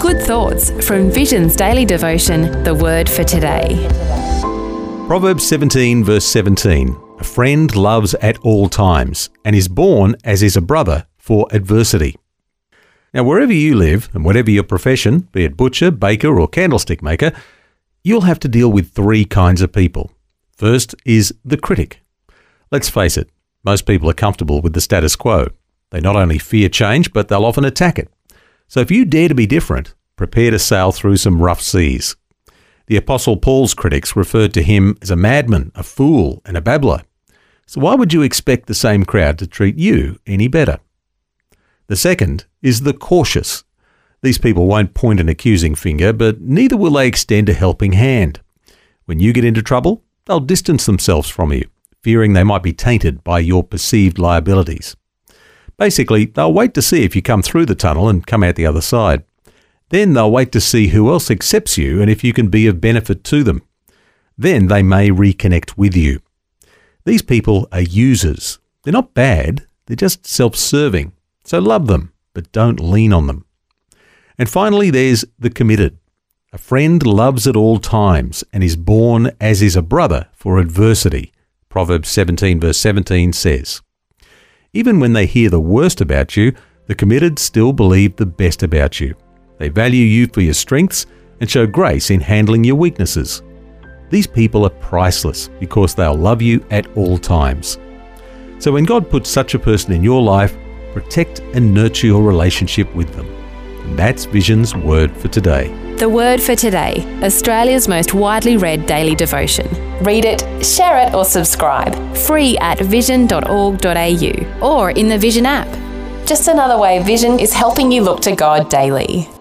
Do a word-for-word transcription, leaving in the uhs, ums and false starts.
Good thoughts from Vision's daily devotion, The Word for Today. Proverbs seventeen verse seventeen. A friend loves at all times and is born as is a brother for adversity. Now, wherever you live and whatever your profession, be it butcher, baker or candlestick maker, you'll have to deal with three kinds of people. First is the critic. Let's face it, most people are comfortable with the status quo. They not only fear change, but they'll often attack it. So if you dare to be different, prepare to sail through some rough seas. The Apostle Paul's critics referred to him as a madman, a fool, and a babbler. So why would you expect the same crowd to treat you any better? The second is the cautious. These people won't point an accusing finger, but neither will they extend a helping hand. When you get into trouble, they'll distance themselves from you, fearing they might be tainted by your perceived liabilities. Basically, they'll wait to see if you come through the tunnel and come out the other side. Then they'll wait to see who else accepts you and if you can be of benefit to them. Then they may reconnect with you. These people are users. They're not bad, they're just self-serving. So love them, but don't lean on them. And finally, there's the committed. A friend loves at all times and is born as is a brother for adversity. Proverbs seventeen verse seventeen says. Even when they hear the worst about you, the committed still believe the best about you. They value you for your strengths and show grace in handling your weaknesses. These people are priceless because they'll love you at all times. So when God puts such a person in your life, protect and nurture your relationship with them. And that's Vision's Word for Today. The Word for Today, Australia's most widely read daily devotion. Read it, share it or subscribe. Free at vision dot org dot a u or in the Vision app. Just another way Vision is helping you look to God daily.